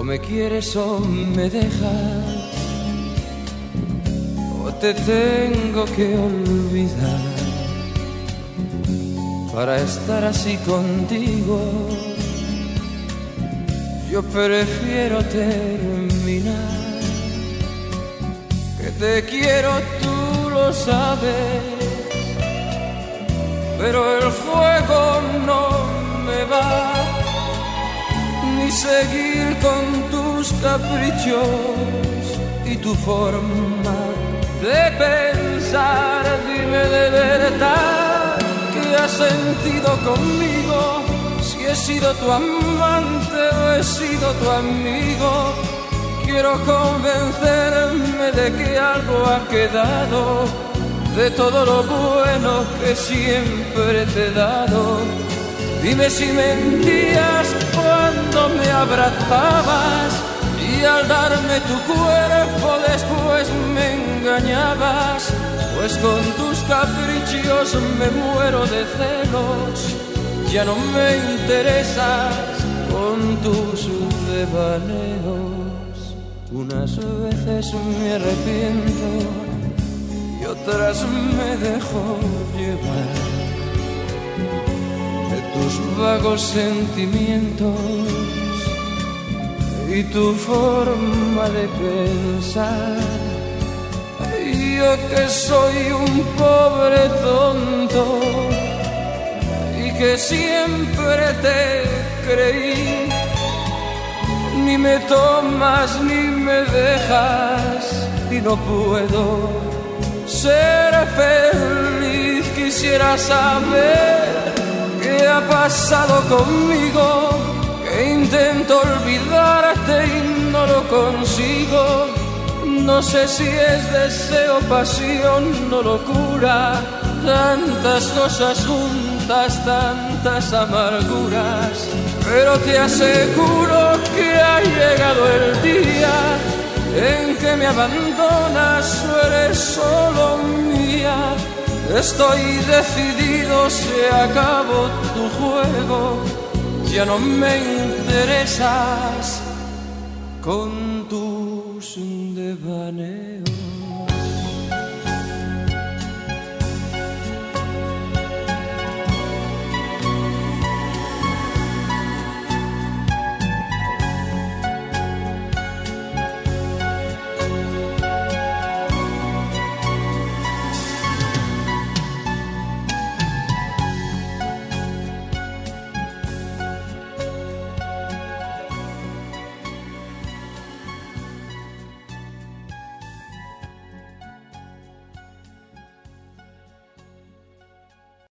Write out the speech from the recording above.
me quieres o me dejas, o te tengo que olvidar para estar así contigo. Yo prefiero terminar, que te quiero, tú lo sabes, pero el juego no me va, ni seguir con tus caprichos y tu forma de pensar. Dime de verdad qué has sentido conmigo, si he sido tu amante o he sido tu amigo. Quiero convencerme de que algo ha quedado de todo lo bueno que siempre te he dado. Dime si mentías cuando me abrazabas y al darme tu cuerpo después me engañabas, pues con tus caprichos me muero de celos. Ya no me interesas con tus devaneos. Unas veces me arrepiento y otras me dejo llevar de tus vagos sentimientos y tu forma de pensar. Yo que soy un pobre tonto y que siempre te creí, ni me tomas ni me dejas y no puedo ser feliz. Quisiera saber qué ha pasado conmigo, que intento olvidarte y no lo consigo. No sé si es deseo, pasión o locura, tantas cosas juntas, tantas amarguras. Pero te aseguro que ha llegado el día en que me abandonas o eres solo mía. Estoy decidido, se acabó tu juego, ya no me interesas con tus devaneos.